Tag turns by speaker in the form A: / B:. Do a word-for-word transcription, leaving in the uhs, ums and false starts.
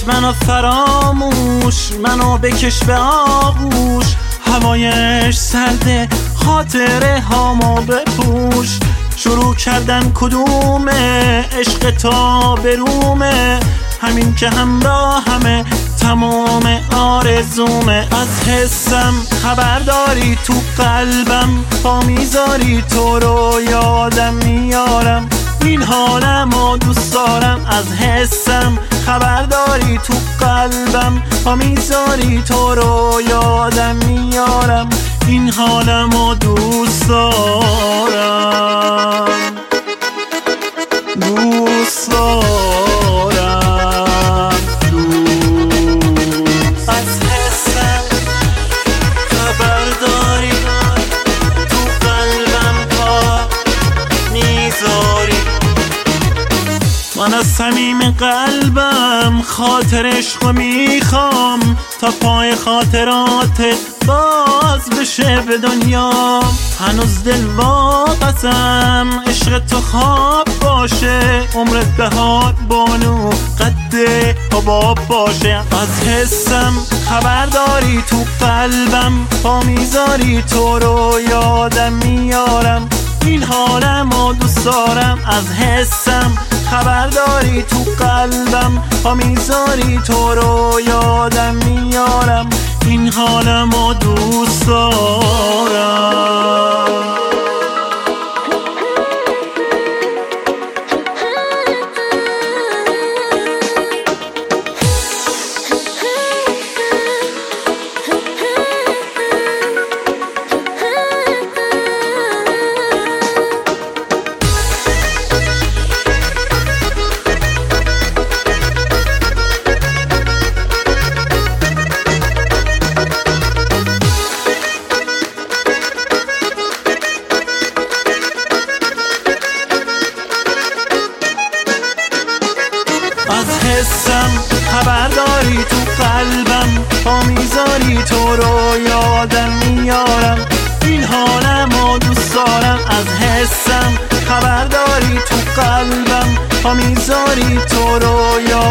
A: منو فراموش، منو بکش به آغوش، هوایش سرده خاطره هامو بپوش. شروع کردن کدومه عشق تا برومه، همین که همراه همه تمام آرزومه. از حسم خبر داری تو قلبم، پا میذاری تو رو یادم میارم، این حالم و دوست دارم. از حسم خبر داری تو قلبم، پا میذاری تو رو یادم میارم، این حالم و دوست دارم، دوست دارم، دوست. از حسم خبر داری تو قلبم پا میذاری. من از صمیم قلبم خاطر عشقو میخوام، تا پای خاطراتت باز بشه به دنیا. هنوز دل واقعتم عشق تو خواب باشه، عمرت بهار بانو قد حباب باشه. از حسم خبر داری تو قلبم، پا میذاری تو رو یادم میارم، این حالم و دوست دارم. از حسم خبر داری تو قلبم، پا میذاری تو رو یادم میارم، این حالم و دوست دارم. از حسم خبر داری تو قلبم، پا میذاری تو رو یادم میارم، این حالم و دوست دارم. از حسم خبر داری تو قلبم، پا میذاری تو رو یادم